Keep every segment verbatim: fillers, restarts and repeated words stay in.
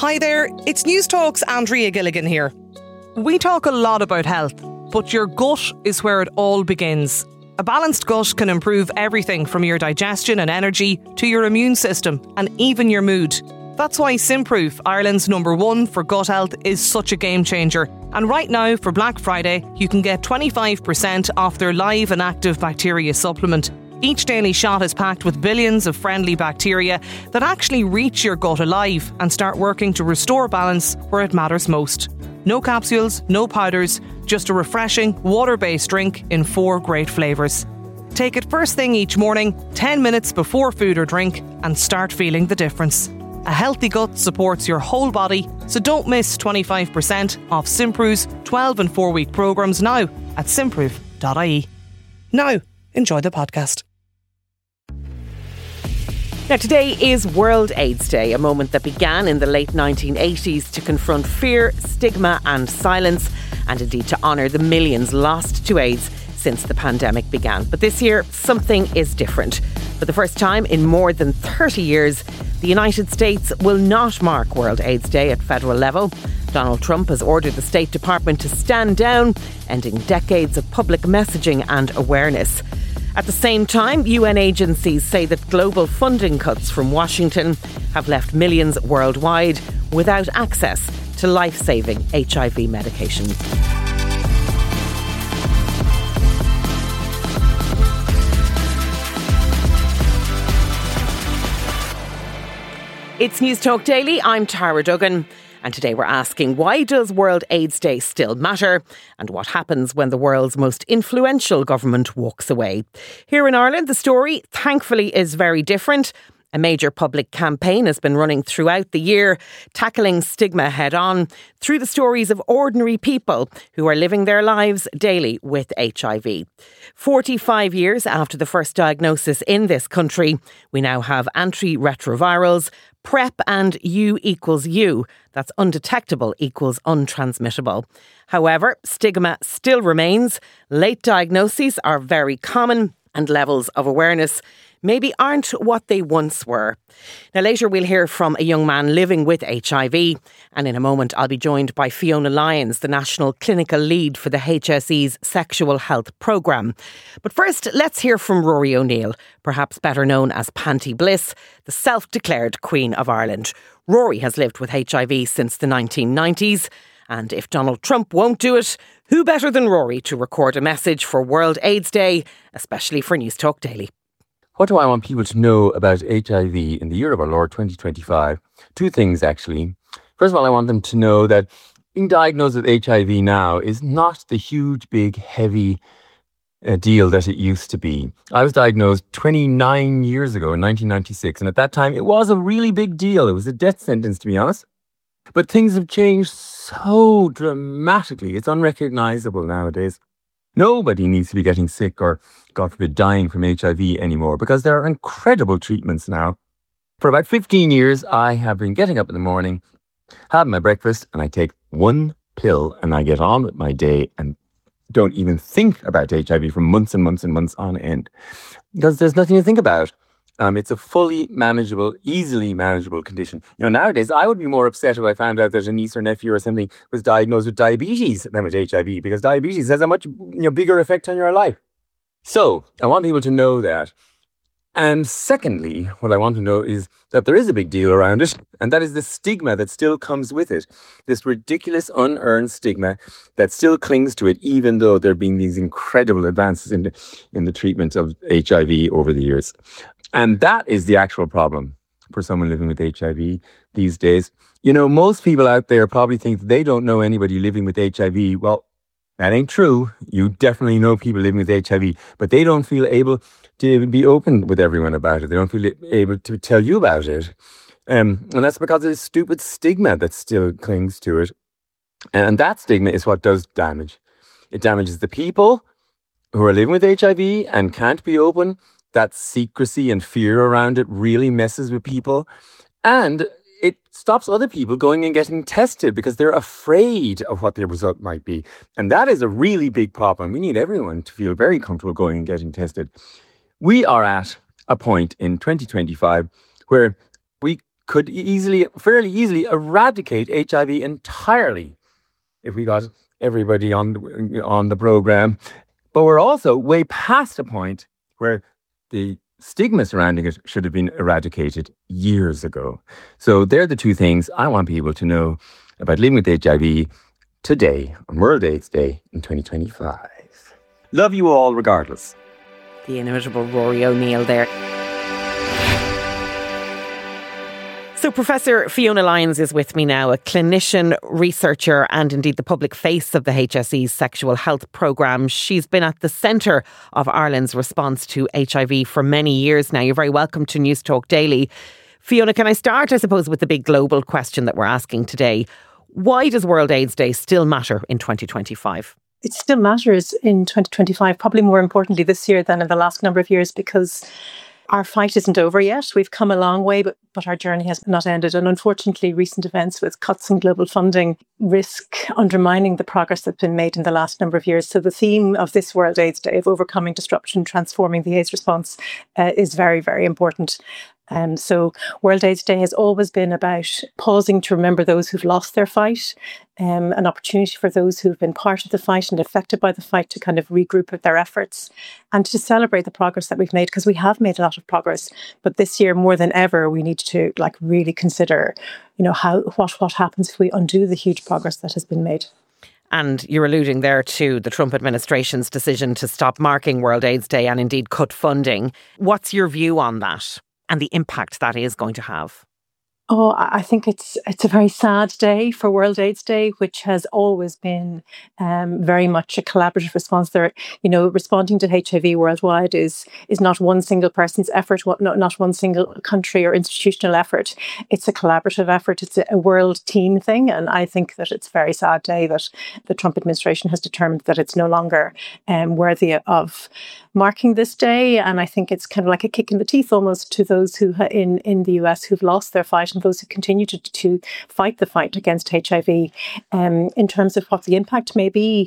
Hi there, it's News Talk's Andrea Gilligan here. We talk a lot about health, but your gut is where it all begins. A balanced gut can improve everything from your digestion and energy to your immune system and even your mood. That's why Simproof, Ireland's number one for gut health, is such a game changer. And right now, for Black Friday, you can get twenty-five percent off their live and active bacteria supplement. Each daily shot is packed with billions of friendly bacteria that actually reach your gut alive and start working to restore balance where it matters most. No capsules, no powders, just a refreshing, water-based drink in four great flavours. Take it first thing each morning, ten minutes before food or drink, and start feeling the difference. A healthy gut supports your whole body, so don't miss twenty-five percent off Simproof's twelve and four week programmes now at simproof dot I E. Now, enjoy the podcast. Now, today is World AIDS Day, a moment that began in the late nineteen eighties to confront fear, stigma and silence, and indeed to honour the millions lost to AIDS since the pandemic began. But this year, something is different. For the first time in more than thirty years, the United States will not mark World AIDS Day at federal level. Donald Trump has ordered the State Department to stand down, ending decades of public messaging and awareness. At the same time, U N agencies say that global funding cuts from Washington have left millions worldwide without access to life-saving H I V medication. It's News Talk Daily. I'm Tara Duggan. And today we're asking, why does World AIDS Day still matter? And what happens when the world's most influential government walks away? Here in Ireland, the story, thankfully, is very different. A major public campaign has been running throughout the year, tackling stigma head on through the stories of ordinary people who are living their lives daily with H I V. forty-five years after the first diagnosis in this country, we now have antiretrovirals, PrEP and U equals U. That's undetectable equals untransmittable. However, stigma still remains. Late diagnoses are very common and levels of awareness maybe aren't what they once were. Now, later we'll hear from a young man living with H I V, and in a moment I'll be joined by Fiona Lyons, the National Clinical Lead for the H S E's Sexual Health Programme. But first, let's hear from Rory O'Neill, perhaps better known as Panty Bliss, the self-declared Queen of Ireland. Rory has lived with H I V since the nineteen nineties, and if Donald Trump won't do it, who better than Rory to record a message for World AIDS Day, especially for News Talk Daily. What do I want people to know about H I V in the year of our Lord twenty twenty-five? Two things, actually. First of all, I want them to know that being diagnosed with H I V now is not the huge, big, heavy uh, deal that it used to be. I was diagnosed twenty-nine years ago in nineteen ninety-six, and at that time it was a really big deal. It was a death sentence, to be honest. But things have changed so dramatically. It's unrecognisable nowadays. Nobody needs to be getting sick or, God forbid, dying from H I V anymore because there are incredible treatments now. For about fifteen years, I have been getting up in the morning, having my breakfast, and I take one pill and I get on with my day and don't even think about H I V for months and months and months on end because there's nothing to think about. Um, it's a fully manageable, easily manageable condition. You know, nowadays, I would be more upset if I found out that a niece or nephew or something was diagnosed with diabetes than with H I V, because diabetes has a much you know, bigger effect on your life. So, I want people to know that. And secondly, what I want to know is that there is a big deal around it, and that is the stigma that still comes with it. This ridiculous, unearned stigma that still clings to it, even though there have been these incredible advances in the, in the treatment of H I V over the years. And that is the actual problem for someone living with H I V these days. You know, most people out there probably think that they don't know anybody living with H I V. Well, that ain't true. You definitely know people living with H I V, but they don't feel able to even be open with everyone about it. They don't feel able to tell you about it. Um, and that's because of this stupid stigma that still clings to it. And that stigma is what does damage. It damages the people who are living with H I V and can't be open. That secrecy and fear around it really messes with people. And it stops other people going and getting tested because they're afraid of what their result might be. And that is a really big problem. We need everyone to feel very comfortable going and getting tested. We are at a point in twenty twenty-five where we could easily, fairly easily eradicate H I V entirely if we got everybody on the, on the program. But we're also way past a point where the stigma surrounding it should have been eradicated years ago. So they're the two things I want people to know about living with H I V today on World AIDS Day in twenty twenty-five. Love you all regardless. The inimitable Rory O'Neill there. So Professor Fiona Lyons is with me now, a clinician, researcher and indeed the public face of the H S E's sexual health programme. She's been at the centre of Ireland's response to H I V for many years now. You're very welcome to News Talk Daily. Fiona, can I start, I suppose, with the big global question that we're asking today? Why does World AIDS Day still matter in twenty twenty-five? It still matters in twenty twenty-five, probably more importantly this year than in the last number of years, because our fight isn't over yet. We've come a long way, but, but our journey has not ended. And unfortunately, recent events with cuts in global funding risk undermining the progress that's been made in the last number of years. So the theme of this World AIDS Day of overcoming disruption, transforming the AIDS response uh, is very, very important. And so World AIDS Day has always been about pausing to remember those who've lost their fight, um, an opportunity for those who've been part of the fight and affected by the fight to kind of regroup with their efforts and to celebrate the progress that we've made, because we have made a lot of progress. But this year, more than ever, we need to like really consider, you know, how what what happens if we undo the huge progress that has been made. And you're alluding there to the Trump administration's decision to stop marking World AIDS Day and indeed cut funding. What's your view on that and the impact that is going to have? Oh, I think it's it's a very sad day for World AIDS Day, which has always been um, very much a collaborative response. There, you know, responding to H I V worldwide is is not one single person's effort, what not not one single country or institutional effort. It's a collaborative effort. It's a, a world team thing, and I think that it's a very sad day that the Trump administration has determined that it's no longer um, worthy of marking this day. And I think it's kind of like a kick in the teeth almost to those who ha- in in the U S who've lost their fight and those who continue to, to fight the fight against H I V. Um, in terms of what the impact may be,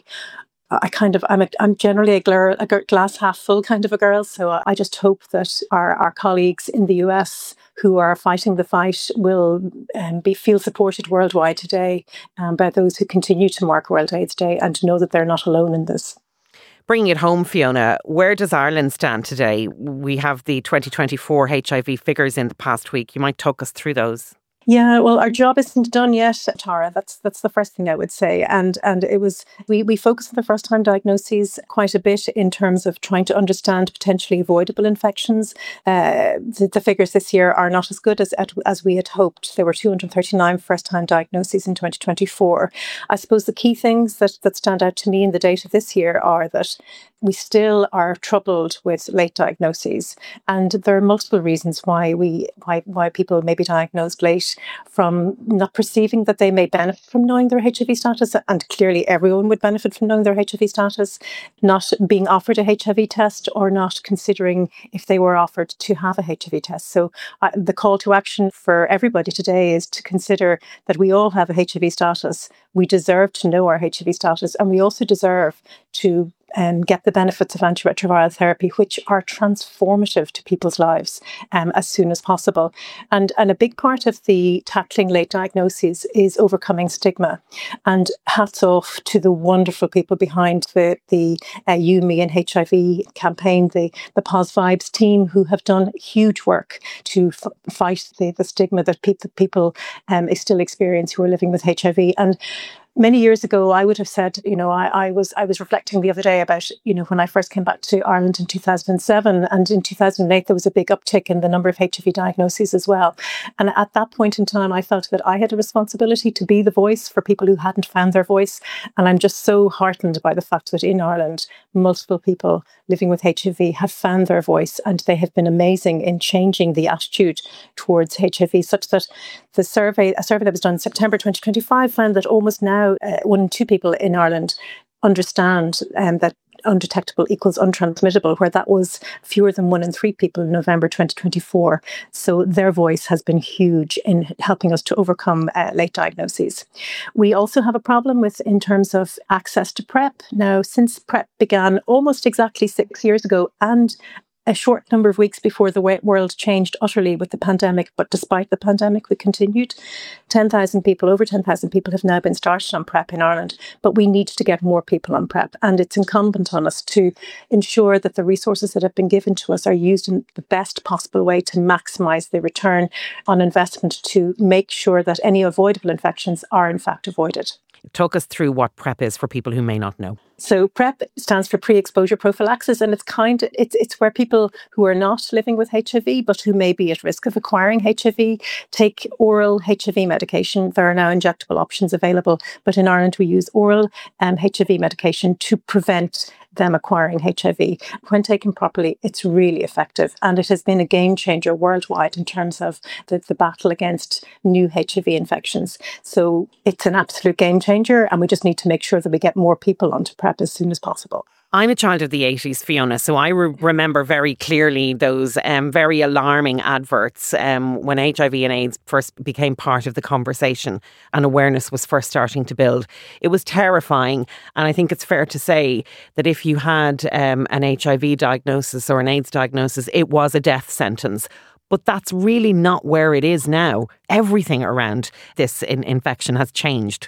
I kind of, I'm a, I'm generally a, gl- a glass half full kind of a girl. So I just hope that our, our colleagues in the U S who are fighting the fight will um, be feel supported worldwide today um, by those who continue to mark World AIDS Day and to know that they're not alone in this. Bringing it home, Fiona, where does Ireland stand today? We have the twenty twenty-four H I V figures in the past week. You might talk us through those. Yeah, well, our job isn't done yet, Tara. That's that's the first thing I would say. And and it was we we focus on the first time diagnoses quite a bit in terms of trying to understand potentially avoidable infections. Uh, the, the figures this year are not as good as as we had hoped. There were two hundred thirty-nine first time diagnoses in twenty twenty-four. I suppose the key things that that stand out to me in the data this year are that we still are troubled with late diagnoses, and there are multiple reasons why we why why people may be diagnosed late. From not perceiving that they may benefit from knowing their H I V status, and clearly everyone would benefit from knowing their H I V status, not being offered a H I V test, or not considering if they were offered to have a H I V test. So uh, the call to action for everybody today is to consider that we all have a H I V status. We deserve to know our H I V status, and we also deserve to Um, get the benefits of antiretroviral therapy, which are transformative to people's lives um, as soon as possible. And, and a big part of the tackling late diagnoses is overcoming stigma. And hats off to the wonderful people behind the, the uh, You, Me and H I V campaign, the, the Pos Vibes team, who have done huge work to f- fight the, the stigma that pe- that people um, still experience who are living with H I V. And many years ago, I would have said, you know, I, I was I was reflecting the other day about, you know, when I first came back to Ireland in two thousand seven, and in two thousand eight, there was a big uptick in the number of H I V diagnoses as well. And at that point in time, I felt that I had a responsibility to be the voice for people who hadn't found their voice. And I'm just so heartened by the fact that in Ireland, multiple people living with H I V have found their voice, and they have been amazing in changing the attitude towards H I V, such that the survey, a survey that was done in September twenty twenty-five, found that almost now uh, one in two people in Ireland understand um, that undetectable equals untransmittable, where that was fewer than one in three people in November twenty twenty-four. So their voice has been huge in helping us to overcome uh, late diagnoses. We also have a problem with in terms of access to PrEP. Now, since PrEP began almost exactly six years ago, and a short number of weeks before the world changed utterly with the pandemic, but despite the pandemic, we continued. ten thousand people, over ten thousand people have now been started on PrEP in Ireland, but we need to get more people on PrEP. And it's incumbent on us to ensure that the resources that have been given to us are used in the best possible way to maximise the return on investment, to make sure that any avoidable infections are in fact avoided. Talk us through what PrEP is for people who may not know. So PrEP stands for pre-exposure prophylaxis, and it's kind of, it's it's where people who are not living with H I V but who may be at risk of acquiring H I V take oral H I V medication. There are now injectable options available, but in Ireland we use oral um, H I V medication to prevent them acquiring H I V. When taken properly, it's really effective, and it has been a game changer worldwide in terms of the, the battle against new H I V infections. So it's an absolute game changer, and we just need to make sure that we get more people onto PrEP as soon as possible. I'm a child of the eighties, Fiona, so I re- remember very clearly those um, very alarming adverts um, when H I V and AIDS first became part of the conversation and awareness was first starting to build. It was terrifying, and I think it's fair to say that if you had um, an H I V diagnosis or an AIDS diagnosis, it was a death sentence. But that's really not where it is now. Everything around this in- infection has changed.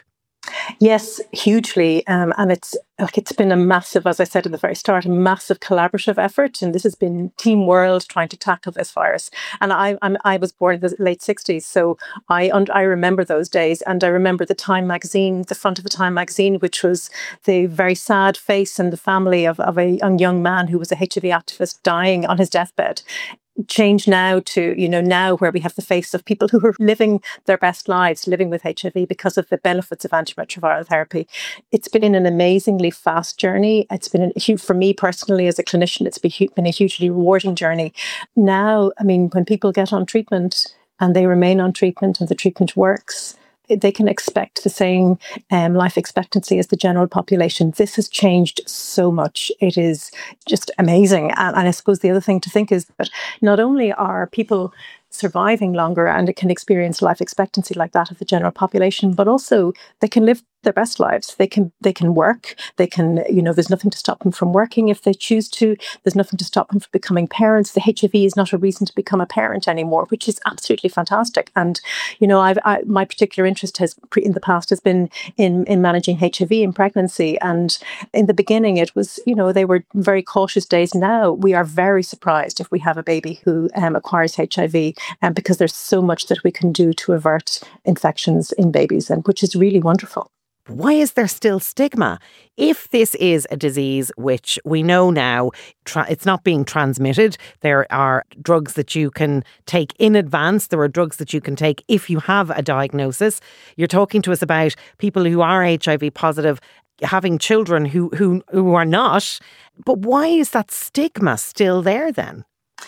Yes, hugely. Um, and it's like it's been a massive, as I said at the very start, a massive collaborative effort. And this has been Team World trying to tackle this virus. And I I'm, I was born in the late sixties. So I I remember those days. And I remember the Time magazine, the front of the Time magazine, which was the very sad face and the family of, of a young, young man who was a H I V activist dying on his deathbed. Change now to, you know, now where we have the face of people who are living their best lives, living with H I V because of the benefits of antiretroviral therapy. It's been an amazingly fast journey. It's been a huge, for me personally as a clinician, it's been a hugely rewarding journey. Now, I mean, when people get on treatment and they remain on treatment and the treatment works, they can expect the same um, life expectancy as the general population. This has changed so much. It is just amazing. And, and I suppose the other thing to think is that not only are people surviving longer and it can experience life expectancy like that of the general population, but also they can live their best lives. They can they can work. They can, you know, there's nothing to stop them from working if they choose to. There's nothing to stop them from becoming parents. The H I V is not a reason to become a parent anymore, which is absolutely fantastic. And, you know, I've I, my particular interest has in the past has been in in managing H I V in pregnancy. And in the beginning, it was, you know, they were very cautious days. Now we are very surprised if we have a baby who um, acquires H I V, and um, because there's so much that we can do to avert infections in babies, and which is really wonderful. Why is there still stigma? If this is a disease which we know now, tra- it's not being transmitted, there are drugs that you can take in advance. There are drugs that you can take if you have a diagnosis. You're talking to us about people who are H I V positive having children who, who, who are not. But why is that stigma still there then?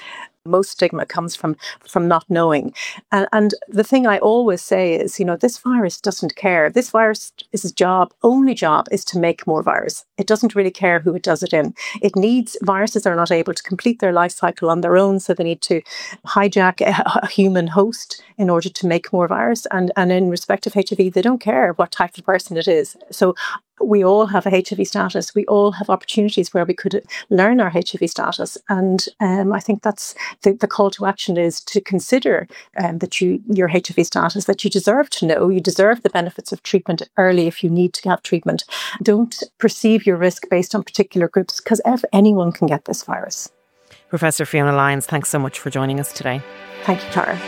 Most stigma comes from from not knowing. And, and the thing I always say is, you know, this virus doesn't care. This virus is its job, only job is to make more virus. It doesn't really care who it does it in. It needs, viruses are not able to complete their life cycle on their own, so they need to hijack a, a human host in order to make more virus. And, and in respect of H I V, they don't care what type of person it is. So we all have a H I V status. We all have opportunities where we could learn our H I V status. And um, I think that's the, the call to action is to consider um, that you your H I V status, that you deserve to know. You deserve the benefits of treatment early if you need to have treatment. Don't perceive your risk based on particular groups, because anyone can get this virus. Professor Fiona Lyons, thanks so much for joining us today. Thank you, Tara.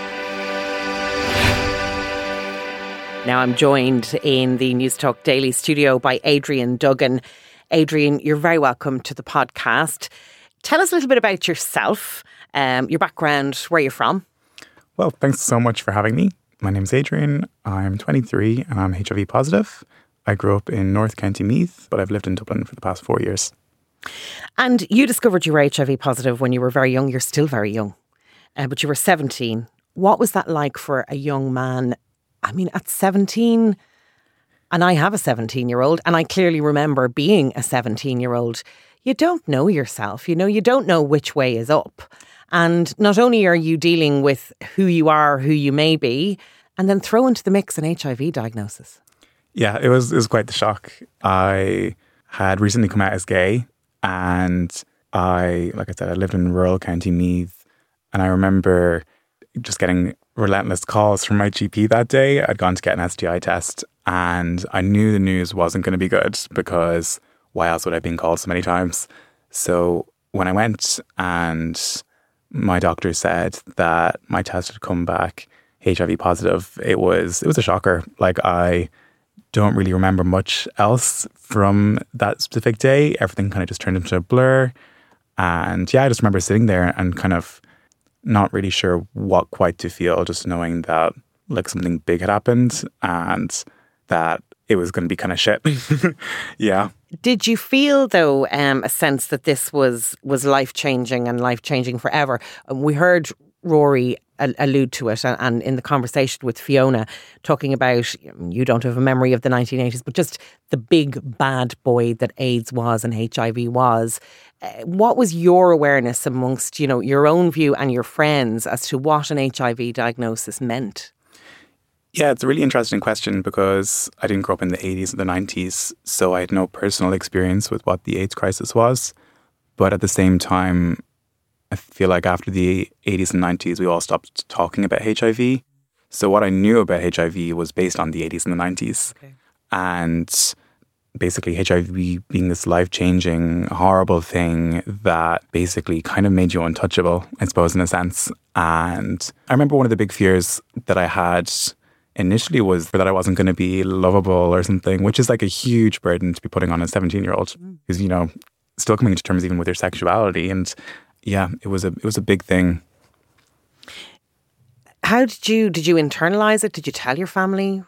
Now I'm joined in the Newstalk Daily studio by Adrian Duggan. Adrian, you're very welcome to the podcast. Tell us a little bit about yourself, um, your background, where you're from. Well, thanks so much for having me. My name's Adrian. I'm twenty-three and I'm H I V positive. I grew up in North County Meath, but I've lived in Dublin for the past four years. And you discovered you were H I V positive when you were very young. You're still very young, uh, but you were seventeen. What was that like for a young man? I mean, at seventeen, and I have a seventeen-year-old, and I clearly remember being a seventeen-year-old. You don't know yourself, you know, you don't know which way is up. And not only are you dealing with who you are, who you may be, and then throw into the mix an H I V diagnosis. Yeah, it was, it was quite the shock. I had recently come out as gay, and I, like I said, I lived in rural County Meath, and I remember just getting relentless calls from my G P that day. I'd gone to get an S T I test, and I knew the news wasn't going to be good, because why else would I have been called so many times? So when I went, and my doctor said that my test had come back H I V positive, it was it was a shocker. Like, I don't really remember much else from that specific day. Everything kind of just turned into a blur. And yeah, I just remember sitting there and kind of not really sure what quite to feel, just knowing that like something big had happened and that it was going to be kind of shit. Yeah. Did you feel, though, um, a sense that this was was life-changing and life-changing forever? We heard Rory allude to it, and in the conversation with Fiona, talking about, you don't have a memory of the nineteen eighties, but just the big bad boy that AIDS was and H I V was. Uh, what was your awareness amongst, you know, your own view and your friends as to what an H I V diagnosis meant? Yeah, it's a really interesting question, because I didn't grow up in the eighties or the nineties, so I had no personal experience with what the AIDS crisis was. But at the same time, I feel like after the eighties and nineties, we all stopped talking about H I V. So what I knew about H I V was based on the eighties and the nineties. Okay. And basically H I V being this life-changing, horrible thing that basically kind of made you untouchable, I suppose, in a sense. And I remember one of the big fears that I had initially was that I wasn't going to be lovable or something, which is like a huge burden to be putting on a seventeen-year-old who's, mm. you know, still coming to terms even with their sexuality. And yeah, it was a it was a big thing. How did you did you internalize it? Did you tell your family?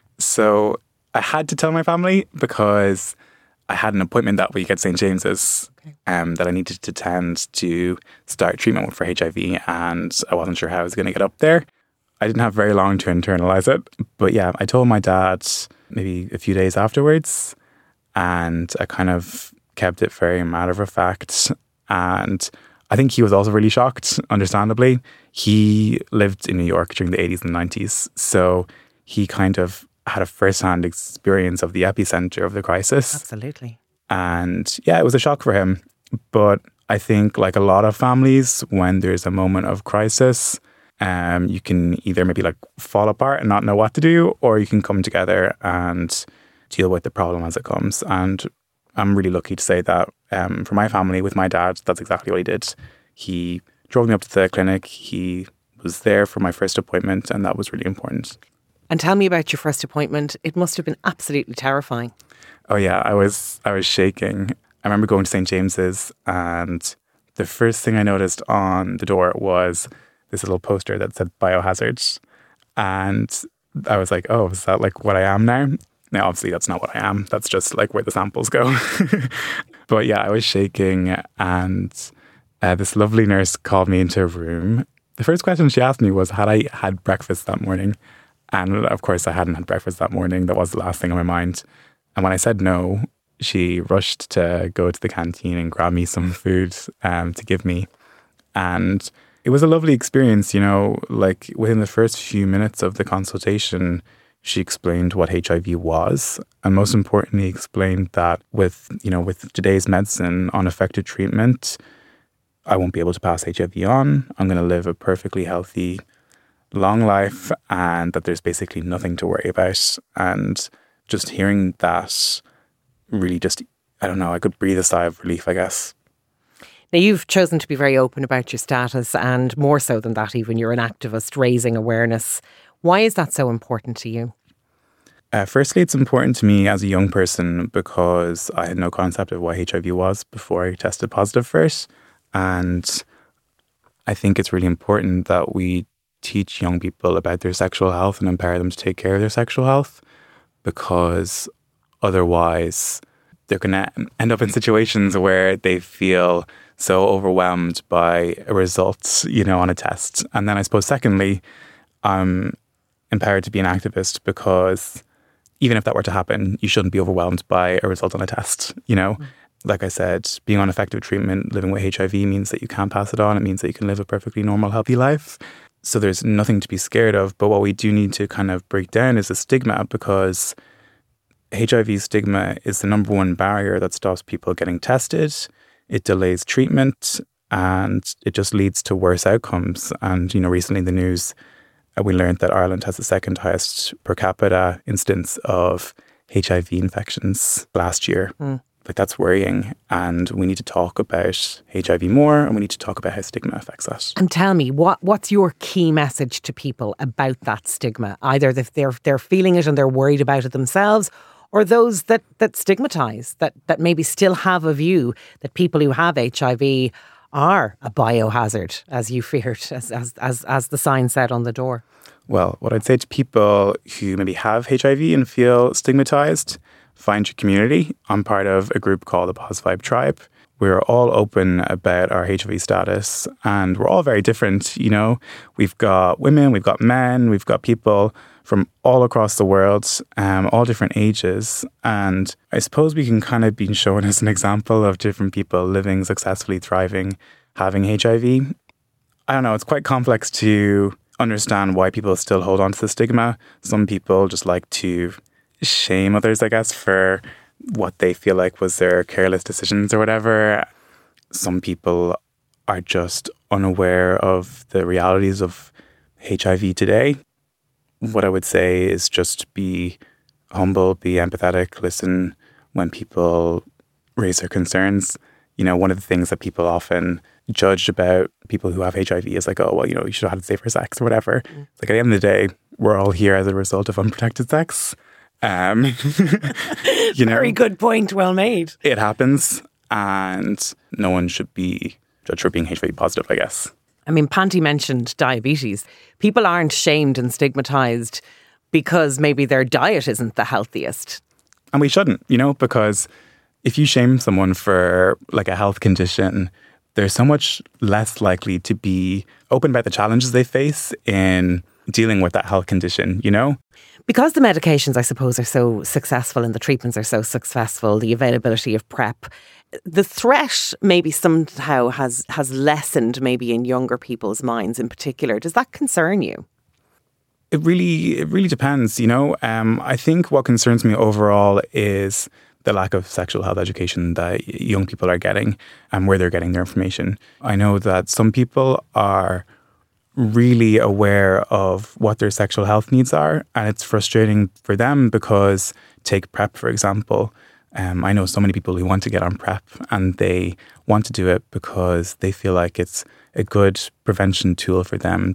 So I had to tell my family, because I had an appointment that week at Saint James's, okay. um, that I needed to attend to start treatment for H I V, and I wasn't sure how I was going to get up there. I didn't have very long to internalize it, but yeah, I told my dad maybe a few days afterwards, and I kind of kept it very matter of fact. And I think he was also really shocked, understandably. He lived in New York during the eighties and nineties, so he kind of had a first-hand experience of the epicenter of the crisis. Absolutely. And yeah, it was a shock for him. But I think, like a lot of families, when there's a moment of crisis, um, you can either maybe like fall apart and not know what to do, or you can come together and deal with the problem as it comes. And I'm really lucky to say that um, for my family, with my dad, that's exactly what he did. He drove me up to the clinic. He was there for my first appointment, and that was really important. And tell me about your first appointment. It must have been absolutely terrifying. Oh yeah, I was I was shaking. I remember going to Saint James's, and the first thing I noticed on the door was this little poster that said biohazards. And I was like, oh, is that like what I am now? Now, obviously, that's not what I am. That's just like where the samples go. But yeah, I was shaking, and uh, this lovely nurse called me into a room. The first question she asked me was, had I had breakfast that morning? And of course, I hadn't had breakfast that morning. That was the last thing on my mind. And when I said no, she rushed to go to the canteen and grab me some food um, to give me. And it was a lovely experience, you know, like within the first few minutes of the consultation, she explained what H I V was, and most importantly explained that with, you know, with today's medicine, unaffected treatment, I won't be able to pass H I V on. I'm going to live a perfectly healthy, long life, and that there's basically nothing to worry about. And just hearing that really just, I don't know, I could breathe a sigh of relief, I guess. Now, you've chosen to be very open about your status, and more so than that, even you're an activist raising awareness. Why is that so important to you? Uh, firstly, it's important to me as a young person because I had no concept of what H I V was before I tested positive first. And I think it's really important that we teach young people about their sexual health and empower them to take care of their sexual health, because otherwise they're going to end up in situations where they feel so overwhelmed by a result, you know, on a test. And then I suppose secondly, I'm empowered to be an activist because even if that were to happen, you shouldn't be overwhelmed by a result on a test, you know? Mm. Like I said, being on effective treatment, living with H I V means that you can't pass it on. It means that you can live a perfectly normal, healthy life. So there's nothing to be scared of. But what we do need to kind of break down is the stigma, because H I V stigma is the number one barrier that stops people getting tested. it delays treatment, and it just leads to worse outcomes. And, you know, recently in the news, uh, we learned that Ireland has the second highest per capita instance of H I V infections last year. Mm. Like, that's worrying. And we need to talk about H I V more, and we need to talk about how stigma affects us. And tell me, what what's your key message to people about that stigma? Either if they're they're feeling it and they're worried about it themselves, or those that, that stigmatise, that, that maybe still have a view that people who have H I V are a biohazard, as you feared, as, as, as, as the sign said on the door? Well, what I'd say to people who maybe have H I V and feel stigmatised, find your community. I'm part of a group called the PosVibe Tribe. We're all open about our H I V status, and we're all very different, you know. We've got women, we've got men, we've got people from all across the world, um, all different ages. And I suppose we can kind of be shown as an example of different people living successfully, thriving, having H I V. I don't know, it's quite complex to understand why people still hold on to the stigma. Some people just like to shame others, I guess, for what they feel like was their careless decisions or whatever. Some people are just unaware of the realities of H I V today. What I would say is just be humble, be empathetic, listen when people raise their concerns. You know, one of the things that people often judge about people who have H I V is like, oh, well, you know, you should have had safer sex or whatever. Mm. Like, at the end of the day, we're all here as a result of unprotected sex. Um, you know, very good point, well made. It happens, and no one should be judged for being H I V positive, I guess. I mean, Panti mentioned diabetes. People aren't shamed and stigmatised because maybe their diet isn't the healthiest. And we shouldn't, you know, because if you shame someone for like a health condition, they're so much less likely to be open about the challenges they face in dealing with that health condition, you know? Because the medications, I suppose, are so successful and the treatments are so successful, the availability of PrEP, the threat maybe somehow has, has lessened maybe in younger people's minds in particular. Does that concern you? It really, it really depends, you know? Um, I think what concerns me overall is the lack of sexual health education that young people are getting and where they're getting their information. I know that some people are really aware of what their sexual health needs are, and it's frustrating for them because, take PrEP for example, um, I know so many people who want to get on PrEP and they want to do it because they feel like it's a good prevention tool for them,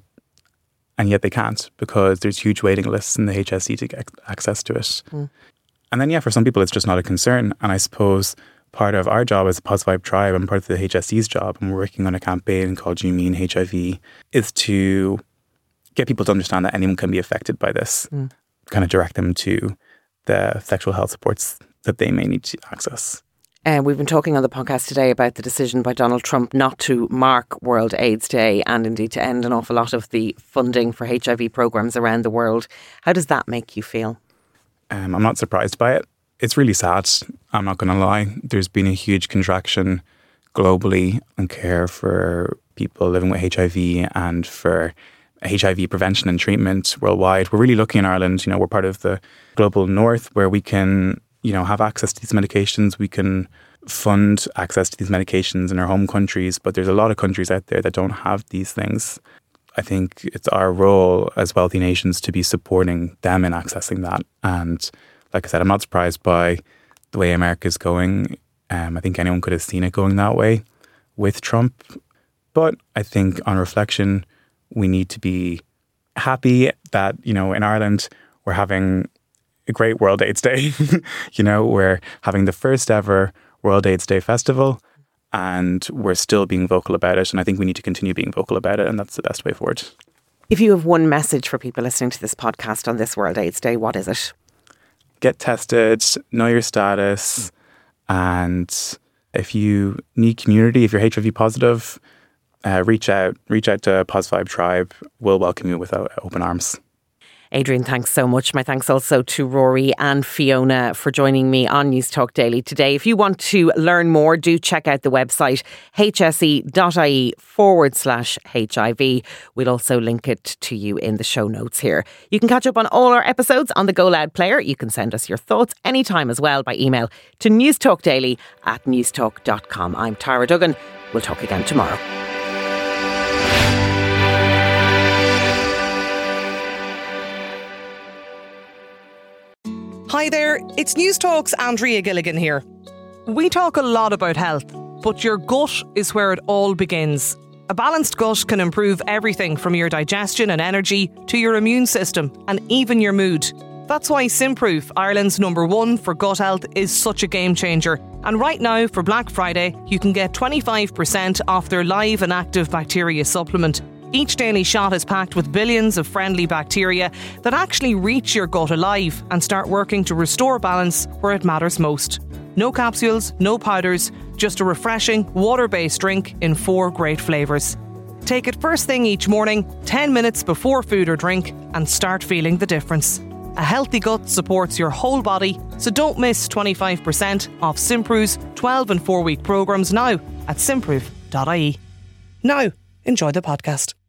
and yet they can't because there's huge waiting lists in the H S E to get access to it. Mm. And then yeah, for some people it's just not a concern, and I suppose part of our job as a PosVibe Tribe and part of the H S E's job, and we're working on a campaign called You Mean H I V, is to get people to understand that anyone can be affected by this, mm. kind of direct them to the sexual health supports that they may need to access. Uh, we've been talking on the podcast today about the decision by Donald Trump not to mark World AIDS Day and indeed to end an awful lot of the funding for H I V programmes around the world. How does that make you feel? Um, I'm not surprised by it. It's really sad, I'm not going to lie. There's been a huge contraction globally on care for people living with H I V and for H I V prevention and treatment worldwide. We're really lucky in Ireland. You know, we're part of the global north where we can, you know, have access to these medications. We can fund access to these medications in our home countries, but there's a lot of countries out there that don't have these things. I think it's our role as wealthy nations to be supporting them in accessing that. And like I said, I'm not surprised by the way America's going. Um, I think anyone could have seen it going that way with Trump. But I think on reflection, we need to be happy that, you know, in Ireland, we're having a great World AIDS Day. You know, we're having the first ever World AIDS Day festival, and we're still being vocal about it. And I think we need to continue being vocal about it. And that's the best way forward. If you have one message for people listening to this podcast on this World AIDS Day, what is it? Get tested, know your status, and if you need community, if you're H I V positive, uh, reach out, reach out to PosVibe Tribe. We'll welcome you with open arms. Adrian, thanks so much. My thanks also to Rory and Fiona for joining me on News Talk Daily today. If you want to learn more, do check out the website hse.ie forward slash HIV. We'll also link it to you in the show notes here. You can catch up on all our episodes on the Go Loud player. You can send us your thoughts anytime as well by email to newstalkdaily at newstalk dot com. I'm Tara Duggan. We'll talk again tomorrow. Hi there, it's News Talk's Andrea Gilligan here. We talk a lot about health, but your gut is where it all begins. A balanced gut can improve everything from your digestion and energy to your immune system and even your mood. That's why Simproof, Ireland's number one for gut health, is such a game changer. And right now, for Black Friday, you can get twenty-five percent off their live and active bacteria supplement. Each daily shot is packed with billions of friendly bacteria that actually reach your gut alive and start working to restore balance where it matters most. No capsules, no powders, just a refreshing, water-based drink in four great flavours. Take it first thing each morning, ten minutes before food or drink, and start feeling the difference. A healthy gut supports your whole body, so don't miss twenty-five percent off Simproof's twelve and four week programmes now at simproof dot I E. Now, enjoy the podcast.